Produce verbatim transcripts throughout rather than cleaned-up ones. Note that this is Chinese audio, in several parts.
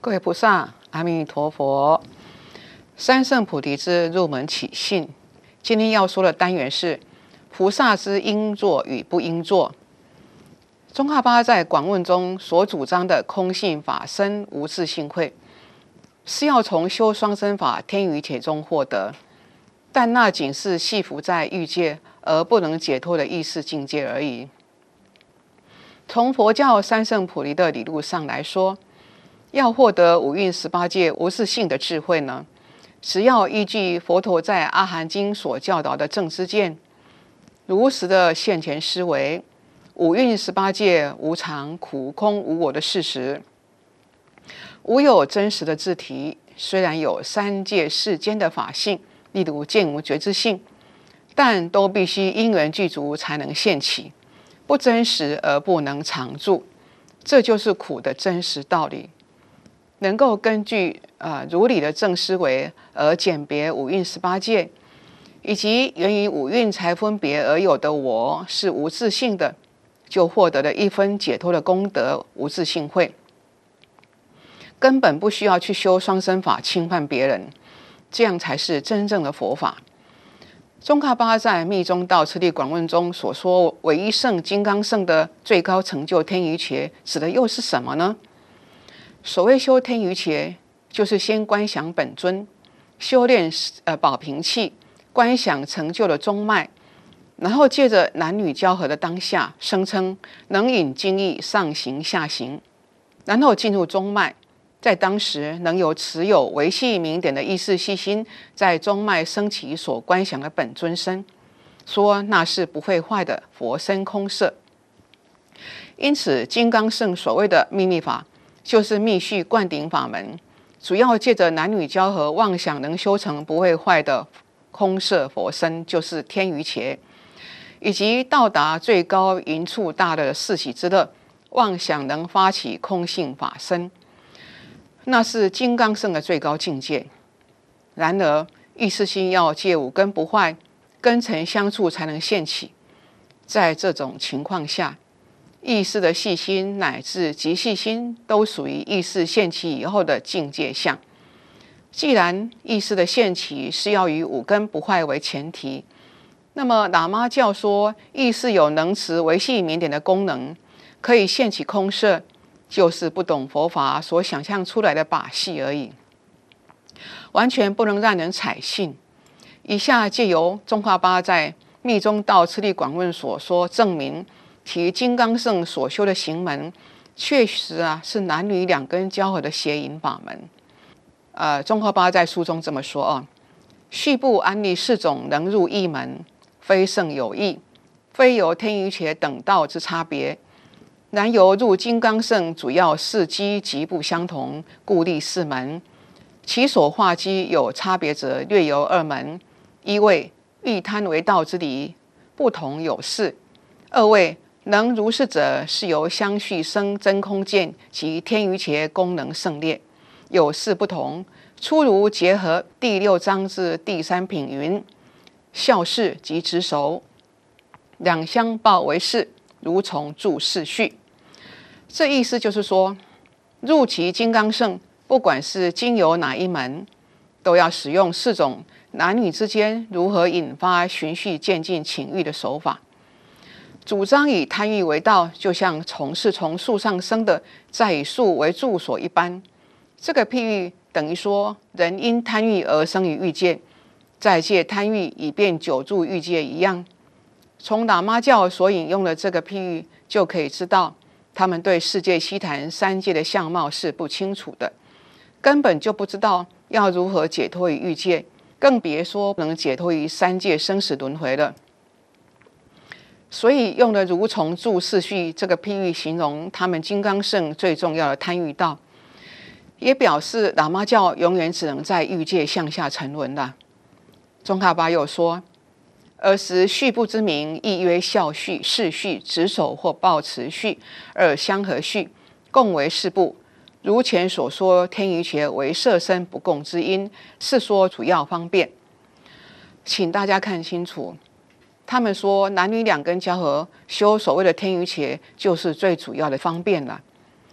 各位菩萨，阿弥陀佛。三圣菩提之入门起信，今天要说的单元是菩萨之应作与不应作。宗喀巴在广问中所主张的空性法身无自性慧，是要从修双生法天余且中获得，但那仅是系服在欲界而不能解脱的意识境界而已。从佛教三圣菩提的理路上来说，要获得五蕴十八界无自性的智慧呢，只要依据佛陀在阿含经所教导的正知见，如实的现前思维五蕴十八界无常、苦、空、无我的事实，无有真实的自体。虽然有三界世间的法性，例如见无觉知性，但都必须因缘具足才能现起，不真实而不能常住。这就是苦的真实道理。能够根据呃如理的正思维而鉴别五蕴十八界，以及源于五蕴才分别而有的我是无自性的，就获得了一分解脱的功德无自性慧，根本不需要去修双生法侵犯别人，这样才是真正的佛法。宗喀巴在《密宗道次第广论》中所说唯一圣金刚圣的最高成就天余切，指的又是什么呢？所谓修天余切，就是先观想本尊，修炼呃宝瓶器，观想成就的中脉，然后借着男女交合的当下，声称能引精液上行下行，然后进入中脉，在当时能有持有维系明点的意识细心，在中脉升起所观想的本尊身，说那是不会坏的佛身空色。因此，金刚圣所谓的秘密法，就是密续灌顶法门，主要借着男女交合妄想能修成不会坏的空色佛身，就是天余切，以及到达最高云处大的四喜之乐，妄想能发起空性法身，那是金刚圣的最高境界。然而意识心要借五根不坏，根尘相处才能现起。在这种情况下，意识的细心乃至极细心都属于意识现起以后的境界相。既然意识的现起是要以五根不坏为前提，那么喇嘛教说意识有能持维系明点的功能，可以现起空色，就是不懂佛法所想象出来的把戏而已，完全不能让人采信。以下借由宗喀巴在《密宗道次第广论》所说，证明其金刚圣所修的行门，确实啊是男女两根交合的邪淫法门。呃，宗喀巴在书中这么说啊：续部安立四种能入一门，非圣有异，非由天余切等道之差别，然由入金刚圣主要事机极不相同，故立四门。其所化机有差别者，略有二门：一为欲贪为道之理，不同有事；二为能如是者，是由相续生真空见及天余切功能胜劣，有事不同。初如结合第六章至第三品云：孝事及执守，两相报为事，如从注释序。这意思就是说，入其金刚圣，不管是经由哪一门，都要使用四种男女之间如何引发循序渐进情欲的手法。主张以贪欲为道，就像虫是从树上生的，再以树为住所一般。这个譬喻等于说，人因贪欲而生于欲界，再借贪欲以便久住欲界一样。从喇嘛教所引用的这个譬喻，就可以知道，他们对世界悉谈三界的相貌是不清楚的，根本就不知道要如何解脱于欲界，更别说能解脱于三界生死轮回了。所以用了如从注释序这个譬喻形容他们金刚圣最重要的贪欲道，也表示喇嘛教永远只能在欲界向下沉沦了。宗喀巴又说：尔时序部之名，亦曰孝序、事序、执守或抱持序，二相合序，共为四部。如前所说，天余切为色身不共之因，是说主要方便。请大家看清楚，他们说男女两根交合修所谓的天余切，就是最主要的方便了。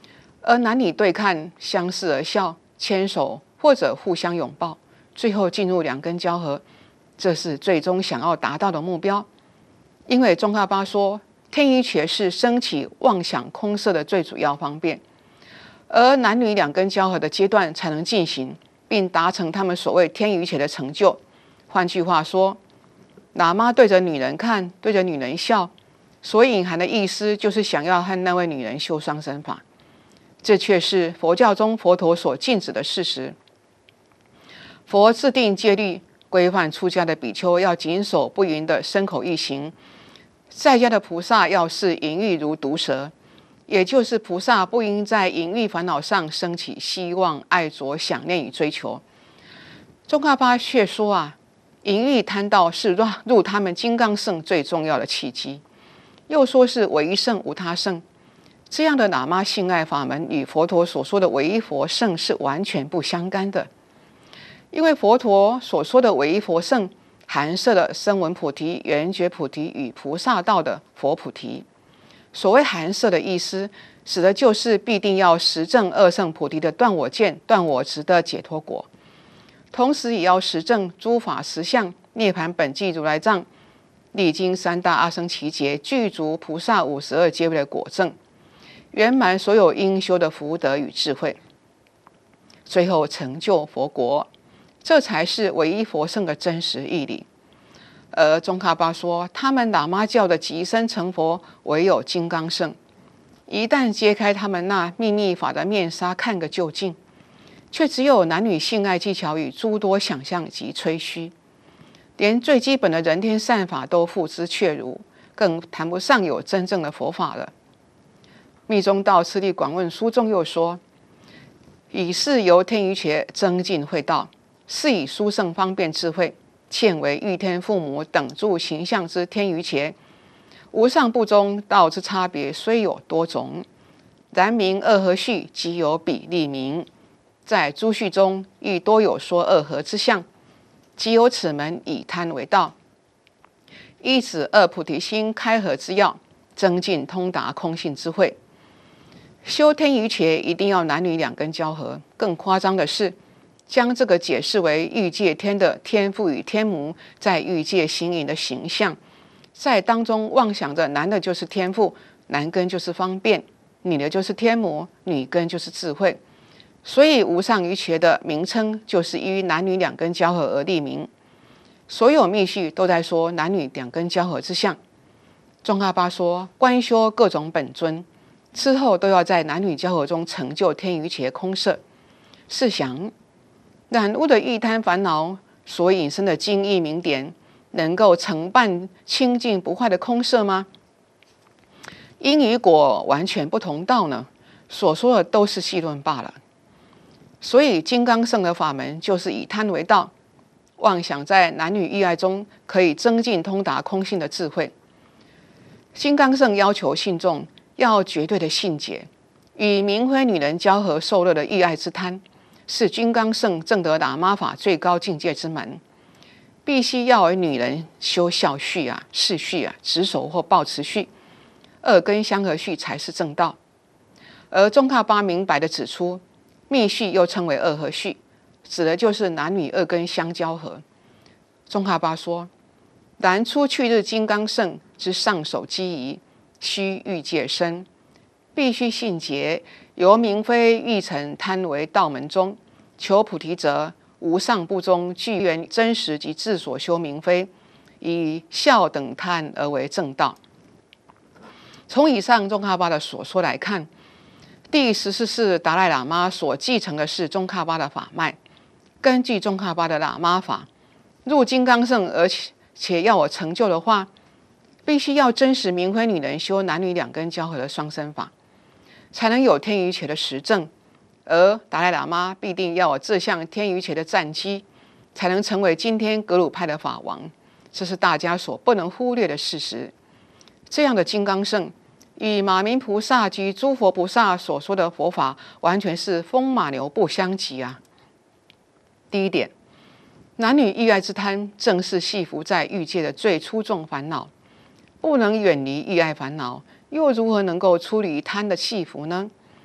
而男女对看，相视而笑，牵手或者互相拥抱，最后进入两根交合，这是最终想要达到的目标。因为宗喀巴说，天瑜伽是升起妄想空色的最主要方便，而男女两根交合的阶段才能进行，并达成他们所谓天瑜伽的成就。换句话说，喇嘛对着女人看，对着女人笑，所隐含的意思就是想要和那位女人修双生法，这却是佛教中佛陀所禁止的事实。佛制定戒律，规范出家的比丘要谨守不淫的身口意行，在家的菩萨要视淫欲如毒蛇，也就是菩萨不应在淫欲烦恼上升起希望、爱着、想念与追求。宗喀巴却说啊，淫欲贪道是入他们金刚乘最重要的契机，又说是唯一乘无他乘。这样的喇嘛性爱法门与佛陀所说的唯一佛乘是完全不相干的，因为佛陀所说的唯一佛乘含摄了声闻菩提、缘觉菩提与菩萨道的佛菩提。所谓含摄的意思，指的就是必定要实证二乘菩提的断我见、断我执的解脱果，同时也要实证诸法实相、涅槃本寂如来藏，历经三大阿僧祇劫，具足菩萨五十二阶位的果证，圆满所有应修的福德与智慧，最后成就佛国，这才是唯一佛乘的真实义理。而宗喀巴说，他们喇嘛教的极深成佛唯有金刚乘，一旦揭开他们那秘密法的面纱，看个究竟，却只有男女性爱技巧与诸多想象及吹嘘，连最基本的人天善法都付之阙如，更谈不上有真正的佛法了。密宗道次第广论书中又说，以是由天瑜伽增进慧道，是以殊胜方便智慧，现为欲天父母等诸形象之天瑜伽。无上部中道之差别虽有多种，然名二合序即有比例名，在诸序中亦多有说二合之相，即有此门以贪为道，依此二菩提心开合之要，增进通达空性智慧。修天瑜伽一定要男女两根交合，更夸张的是，将这个解释为欲界天的天父与天母在欲界行淫的形象，在当中妄想着男的就是天父，男根就是方便，女的就是天母，女根就是智慧。所以无上瑜伽的名称就是依于男女两根交合而立名。所有密序都在说男女两根交合之相。宗喀巴说，观修各种本尊之后，都要在男女交合中成就天瑜伽空摄。试想，染污的欲贪烦恼所引申的经义名典，能够承办清净不坏的空摄吗？因与果完全不同道呢，所说的都是戏论罢了。所以金刚乘的法门就是以贪为道，妄想在男女欲爱中可以增进通达空性的智慧。金刚乘要求信众要绝对的信解，与明辉女人交合受乐的欲爱之贪，是金刚乘证得喇嘛法最高境界之门。必须要与女人修孝序啊、侍序啊、执守或抱持序，二根相合序才是正道。而宗喀巴明白地指出，密序又称为二合序，指的就是男女二根相交合。宗喀巴说，然初去日金刚乘之上首机宜，须欲界身，必须信解，由明非欲成贪为道门中，求菩提者，无上部中具缘真实及自所修明非，以孝等贪而为正道。从以上宗喀巴的所说来看，第十四世达赖喇嘛所继承的是宗喀巴的法脉。根据宗喀巴的喇嘛法，入金刚乘而且要我成就的话，必须要真实明辉女人修男女两根交合的双生法，才能有天瑜伽的实证。而达赖喇嘛必定要有这项天瑜伽的战机，才能成为今天格鲁派的法王，这是大家所不能忽略的事实。这样的金刚乘与马明菩萨及诸佛菩萨所说的佛法完全是风马牛不相及啊。第一点，男女欲爱之贪正是系服在欲界的最粗重烦恼，不能远离欲爱烦恼，又如何能够出离贪的系服呢？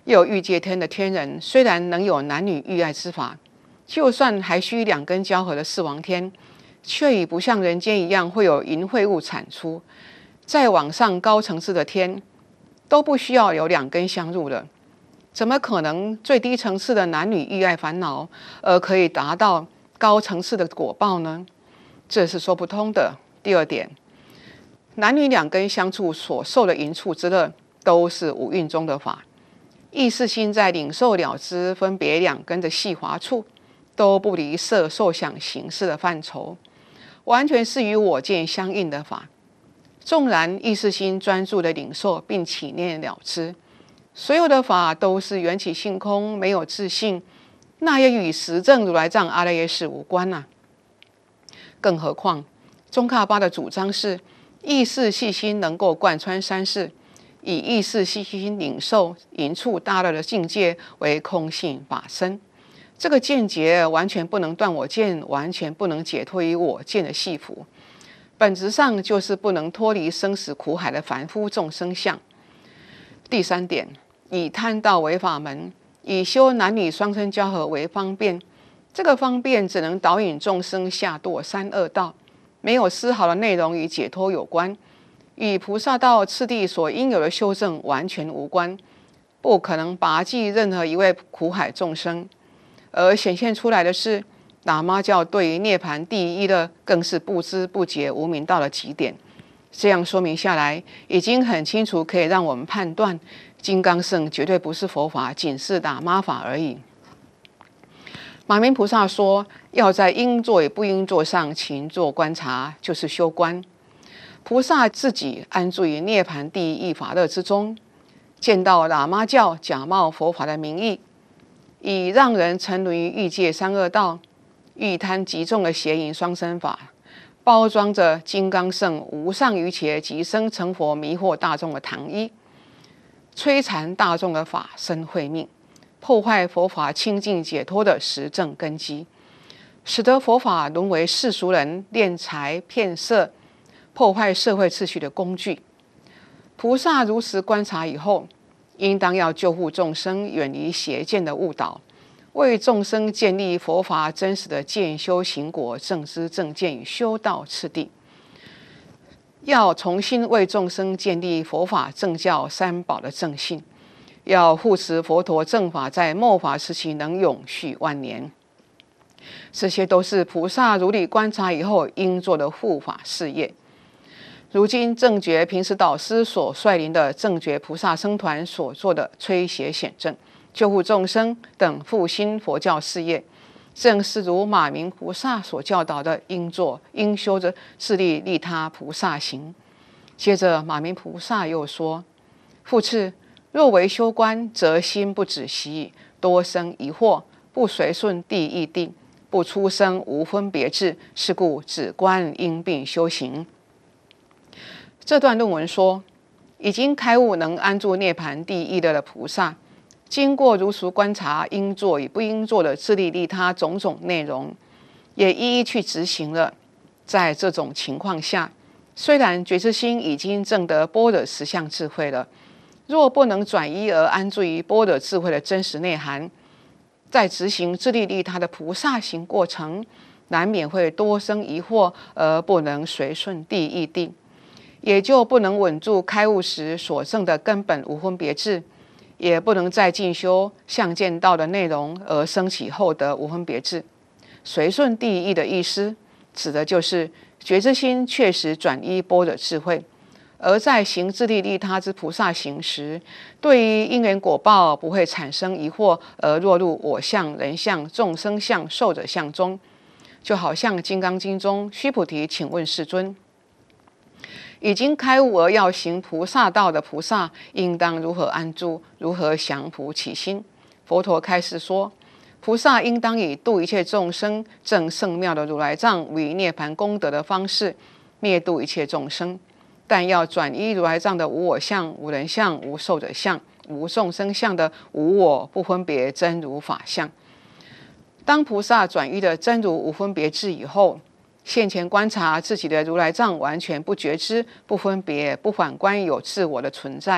又欲界天的天人，虽然能有男女欲爱之法，就算还需两根交合的四王天，却已不像人间一样会有淫秽物产出。再往上高层次的天，都不需要有两根相入了，怎么可能最低层次的男女欲爱烦恼，而可以达到高层次的果报呢？这是说不通的。第二点，男女两根相处所受的淫处之乐，都是五蕴中的法。意识心在领受了知分别两根的细滑处，都不离色受想行识的范畴，完全是与我见相应的法。纵然意识心专注的领受并起念了知，所有的法都是缘起性空，没有自性，那也与实证如来藏阿赖耶识无关啊。更何况宗喀巴的主张是意识细心能够贯穿三世，以意识细心领受淫处大乐的境界为空性法身。这个见解完全不能断我见，完全不能解脱于我见的系缚，本质上就是不能脱离生死苦海的凡夫众生相。第三点，以贪道为法门，以修男女双生交合为方便，这个方便只能导引众生下堕三恶道，没有丝毫的内容与解脱有关，与菩萨道次第所应有的修正完全无关，不可能拔济任何一位苦海众生。而显现出来的是，喇嘛教对于涅槃第一乐更是不知不觉无明到了极点。这样说明下来，已经很清楚，可以让我们判断，金刚乘绝对不是佛法，仅是喇嘛法而已。马明菩萨说，要在应作与不应作上勤做观察，就是修观。菩萨自己安住于涅槃第一义法乐之中，见到喇嘛教假冒佛法的名义，以让人沉沦于欲界三恶道、欲贪极重的邪淫双生法，包装着金刚乘无上瑜伽即生成佛迷惑大众的糖衣，摧残大众的法身慧命，破坏佛法清净解脱的实证根基，使得佛法沦为世俗人敛财骗色、破坏社会秩序的工具。菩萨如实观察以后，应当要救护众生远离邪见的误导，为众生建立佛法真实的见修行果正知正见与修道次第，要重新为众生建立佛法正教三宝的正信，要护持佛陀正法在末法时期能永续万年。这些都是菩萨如理观察以后应做的护法事业。如今正觉平时导师所率领的正觉菩萨僧团所做的摧邪显正、救护众生等复兴佛教事业，正是如马明菩萨所教导的应做应修着自利利他菩萨行。接着马明菩萨又说，复次，若为修观，则心不止息，多生疑惑，不随顺第一定，不出生无分别智，是故止观应并修行。这段论文说，已经开悟能安住涅槃第一乐的菩萨，经过如实观察应做与不应做的自利利他种种内容，也一一去执行了。在这种情况下，虽然觉知心已经证得般若实相智慧了，若不能转依而安住于般若智慧的真实内涵，在执行自利利他的菩萨行过程，难免会多生疑惑，而不能随顺第一定，也就不能稳住开悟时所证的根本无分别智，也不能再进修相见道的内容而升起后得无分别智。随顺第一义的意思，指的就是觉知心确实转依般若智慧，而在行自利利他之菩萨行时，对于因缘果报不会产生疑惑，而落入我相、人相、众生相、寿者相中。就好像《金刚经》中须菩提请问世尊，已经开悟而要行菩萨道的菩萨，应当如何安住，如何降伏起心？佛陀开示说，菩萨应当以度一切众生证圣妙的如来藏为涅槃功德的方式灭度一切众生，但要转依如来藏的无我相、无人相、无寿者相、无众生相的无我不分别真如法相。当菩萨转依的真如无分别智以后，现前观察自己的如来藏完全不觉知、不分别、不反观有自我的存在，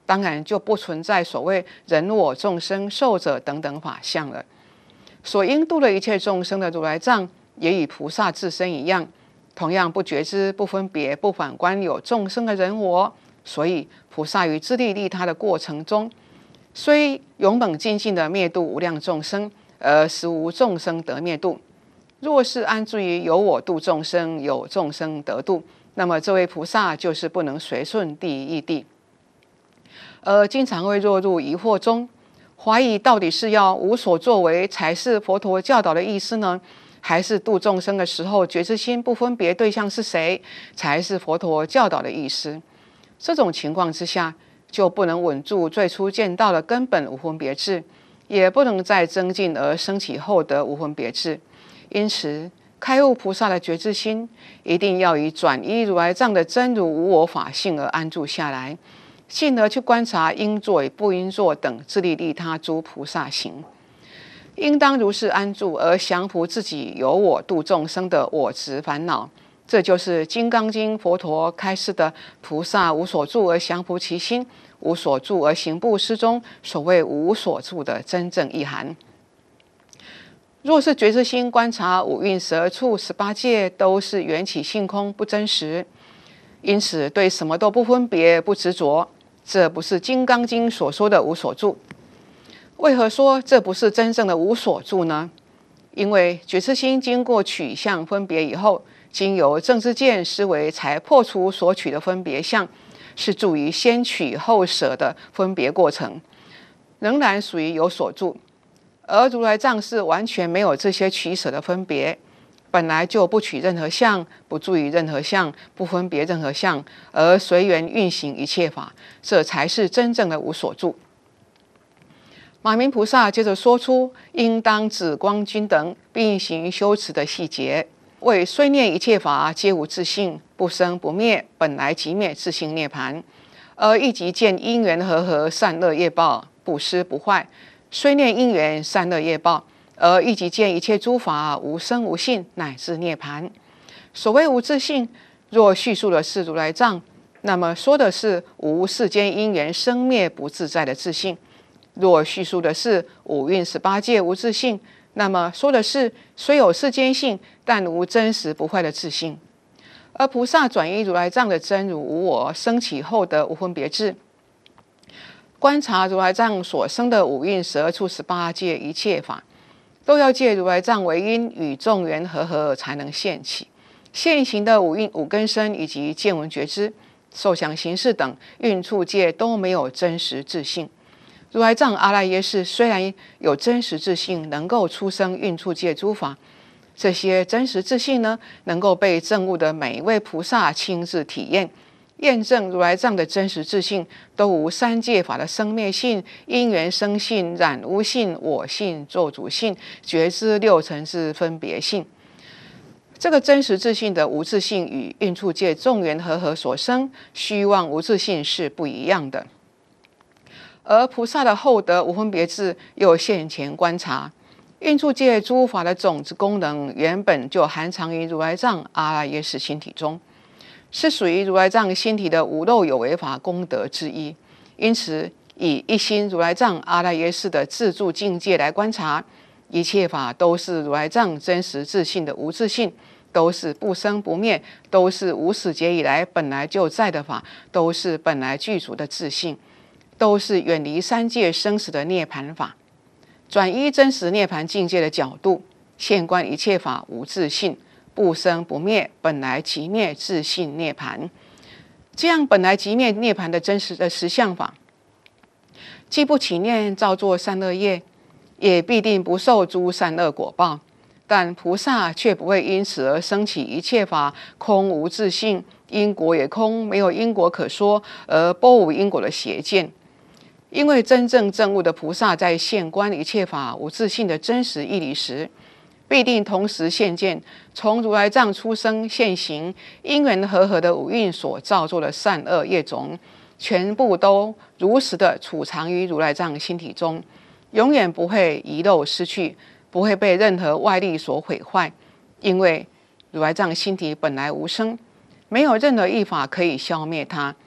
当然就不存在所谓人我众生寿者等等法相了。所应度的一切众生的如来藏，也与菩萨自身一样，同样不觉知、不分别、不反观有众生的人我。所以菩萨于自利利他的过程中，虽勇猛精进的灭度无量众生，而实无众生得灭度。若是安住于有我度众生，有众生得度，那么这位菩萨就是不能随顺第一义谛，而经常会落入疑惑中，怀疑到底是要无所作为才是佛陀教导的意思呢，还是度众生的时候觉知心不分别对象是谁才是佛陀教导的意思？这种情况之下，就不能稳住最初见到的根本无分别智，也不能再增进而升起后得无分别智。因此，开悟菩萨的觉知心，一定要以转依如来藏的真如无我法性而安住下来，进而去观察应作与不应作等自利利他诸菩萨行。应当如是安住，而降伏自己有我度众生的我执烦恼。这就是《金刚经》佛陀开示的菩萨无所住而降伏其心，无所住而行布施中所谓无所住的真正意涵。若是觉知心观察五蕴十二处十八界都是缘起性空不真实，因此对什么都不分别不执着，这不是《金刚经》所说的无所住。为何说这不是真正的无所住呢？因为觉知心经过取相分别以后，经由正知见思维才破除所取的分别相，是住于先取后舍的分别过程，仍然属于有所住。而如来藏是完全没有这些取舍的分别，本来就不取任何相，不住于任何相，不分别任何相，而随缘运行一切法，这才是真正的无所住。马明菩萨接着说出应当止光均等并行修持的细节，为虽念一切法皆无自性，不生不灭，本来即灭自性涅槃，而一即见因缘和合善恶业报，不失不坏。虽念因缘善恶业报，而一即见一切诸法无生无性，乃至涅槃。所谓无自性，若叙述的是如来藏，那么说的是无世间因缘生灭不自在的自性；若叙述的是五蕴十八界无自性，那么说的是虽有世间性，但无真实不坏的自性。而菩萨转依如来藏的真如无我升起后的无分别智，观察如来藏所生的五蕴十二处十八界一切法，都要借如来藏为因，与众缘和合才能现起。现行的五蕴五根身以及见闻觉知、受想行识等蕴处界都没有真实自性。如来藏阿赖耶识虽然有真实自性，能够出生蕴处界诸法，这些真实自性呢，能够被证悟的每一位菩萨亲自体验。验证如来藏的真实自性，都无三界法的生灭性、因缘生性、染污性、我性、作主性、觉知六尘之分别性。这个真实自性的无自性与蕴处界众缘和合所生虚妄无自性是不一样的。而菩萨的后得无分别智，又现前观察蕴处界诸法的种子功能，原本就含藏于如来藏阿赖耶识心体中，是属于如来藏心体的无漏有为法功德之一。因此，以一心如来藏阿赖耶识的自住境界来观察，一切法都是如来藏真实自性的无自性，都是不生不灭，都是无始劫以来本来就在的法，都是本来具足的自性，都是远离三界生死的涅槃法。转依真实涅槃境界的角度，现观一切法无自性，不生不灭，本来即灭自性涅槃。这样本来即灭涅槃的真实的实相法，既不起念造作善恶业，也必定不受诸善恶果报。但菩萨却不会因此而生起一切法空无自性，因果也空，没有因果可说，而波无因果的邪见。因为真正证悟的菩萨在现观一切法无自性的真实义理时，必定同时现见从如来藏出生现行因缘和合的五蕴所造作的善恶业种，全部都如实的储藏于如来藏心体中，永远不会遗漏失去，不会被任何外力所毁坏。因为如来藏心体本来无生，没有任何一法可以消灭它，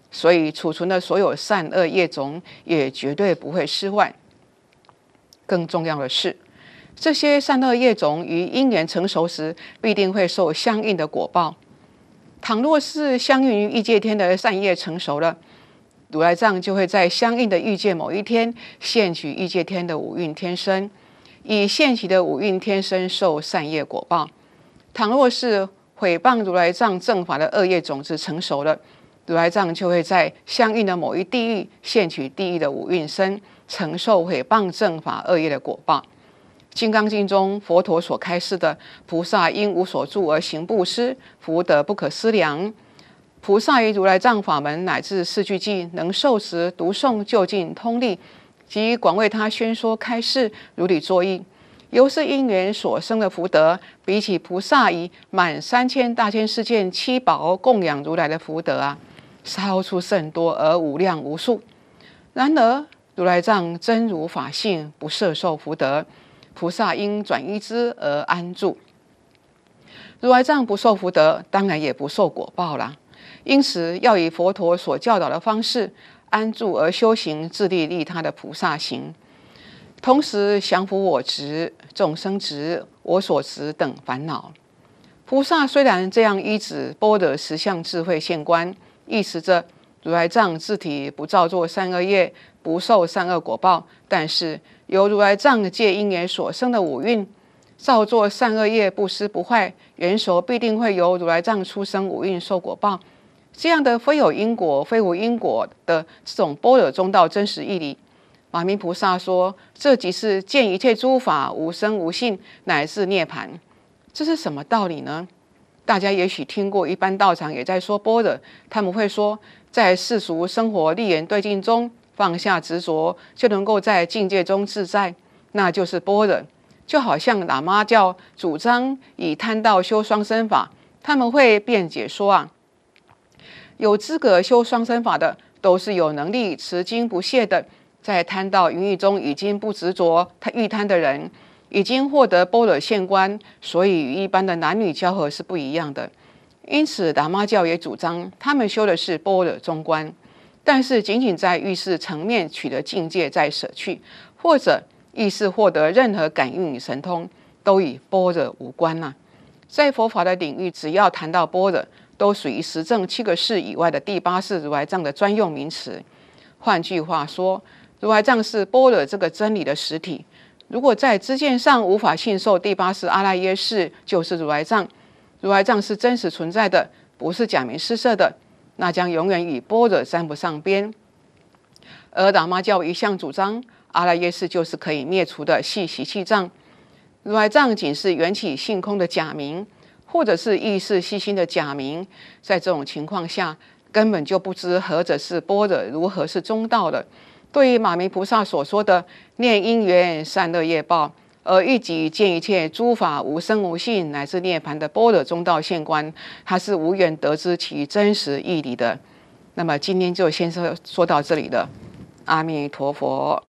所以储存的所有善恶业种也绝对不会失坏。更重要的是，这些善恶业种于因缘成熟时，必定会受相应的果报。倘若是相应于欲界天的善业成熟了，如来藏就会在相应的欲界某一天现取欲界天的五蕴天身，以现起的五蕴天身受善业果报。倘若是毁谤如来藏正法的恶业种子成熟了，如来藏就会在相应的某一地狱现取地狱的五蕴身，承受毁谤正法恶业的果报。金刚经中佛陀所开示的菩萨因无所住而行布施，福德不可思量。菩萨于如来藏法门乃至四句偈能受持读诵究竟通力，及广为他宣说开示，如理作意，由是因缘所生的福德，比起菩萨以满三千大千世界七宝供养如来的福德啊，超出甚多而无量无数。然而如来藏真如法性，不摄受福德，菩萨应转依之而安住。如来藏不受福德，当然也不受果报啦。因此要以佛陀所教导的方式安住而修行，自利利他的菩萨行，同时降伏我执、众生执、我所执等烦恼。菩萨虽然这样依止般若实相智慧现观，意识着如来藏自体不造作善恶业，不受善恶果报，但是由如来藏借因缘所生的五蕴，造作善恶业不失不坏，缘熟必定会由如来藏出生五蕴受果报。这样的非有因果非无因果的这种般若中道真实义理，马明菩萨说，这即是见一切诸法无生无性，乃至涅槃。这是什么道理呢？大家也许听过，一般道场也在说般若，他们会说，在世俗生活立言对境中放下执着，就能够在境界中自在，那就是般若。就好像喇嘛教主张以贪道修双生法，他们会辩解说啊，有资格修双生法的，都是有能力持经不懈的，在贪道云雨中已经不执着他欲贪的人，已经获得般若现观，所以与一般的男女交合是不一样的。因此喇嘛教也主张他们修的是般若中观，但是仅仅在欲识层面取得境界再舍去，或者意识获得任何感应与神通，都与般若无关啊。在佛法的领域，只要谈到般若，都属于实证七个识以外的第八识如来藏的专用名词。换句话说，如来藏是般若这个真理的实体。如果在知见上无法信受第八识阿赖耶识就是如来藏，如来藏是真实存在的，不是假名施设的，那将永远与般若沾不上边。而喇嘛教一向主张阿赖耶识就是可以灭除的系习气障，如来藏仅是缘起性空的假名，或者是意识细心的假名。在这种情况下，根本就不知何者是般若，如何是中道的。对于马明菩萨所说的念因缘善恶业报，而欲即见一切诸法无生无性，乃至涅槃的般若中道现观，他是无缘得知其真实义理的。那么今天就先说说到这里了，阿弥陀佛。